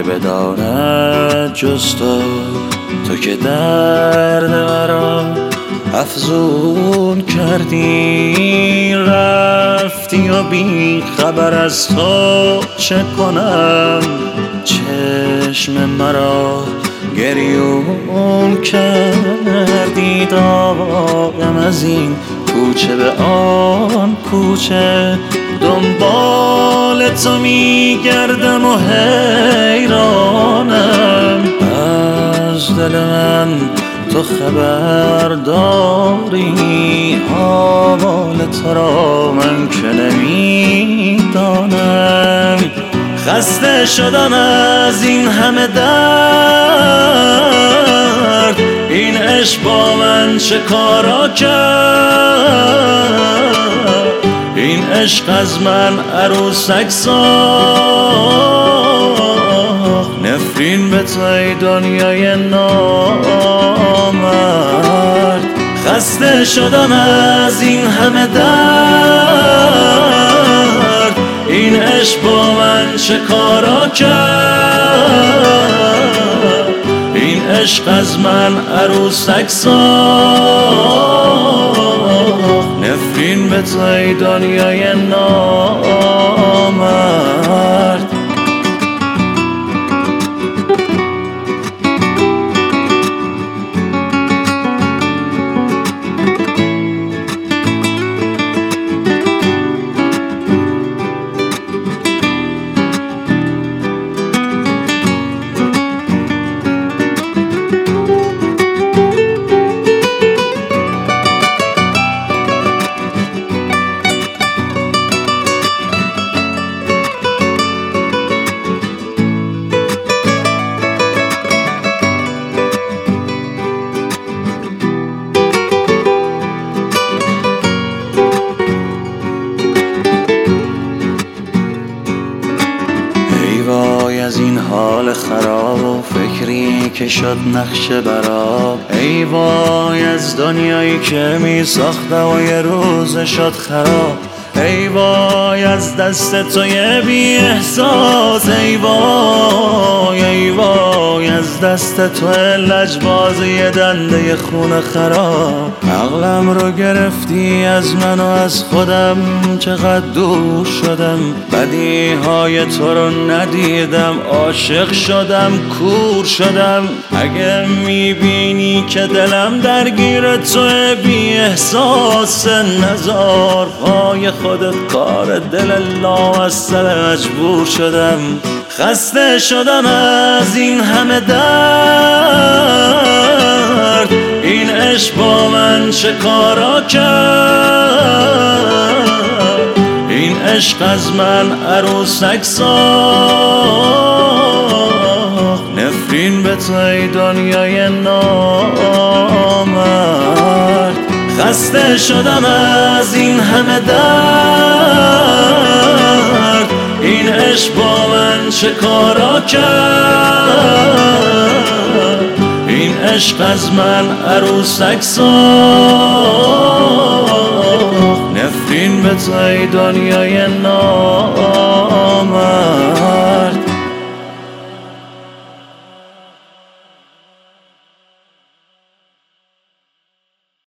بداند جز تو که درد مرا افزون کردی. رفتی و بی خبر از تو چه کنم، چشم مرا گریون کردی. داغم از این کوچه به آن کوچه، دنبال تو میگردم و حیرانم. از دل من تو خبر داری، آوال تو را من که نمیدانم. خسته شدم از این همه درد، این عشق با من چه کارا کرد. این عشق از من عروسک ساخت، نفرین به توی دنیای نامرد. خسته شدم از این همه درد، این عشق با من چه کارا کرد. این عشق از من عروسک ساخت، نفرین به توی دنیای نامرد. از این حال خراب و فکری که شد نقش براب. ای وای از دنیایی که می ساختم و یه روز شد خراب. ای وای از دست توی بی احساس. ای وای ای وای از دست تو لجباز یه دنده خون خراب. عقلم رو گرفتی از من و از خودم، چقدر دور شدم. بدیهای تو رو ندیدم، عاشق شدم، کور شدم. اگه میبینی که دلم درگیر تو بی احساس، نزار پای خودت کار دل لامصب مجبور شدم. خسته شدم از این همه درد، این عشق با من چه کارا کرد. این عشق از من عروسک ساخت، نفرین به توی دنیای نامرد. خسته شدم از این همه درد، این عشق با من چه کارا کرد. این عشق از من عروسک ساخت، نفرین به توی دنیای نامرد.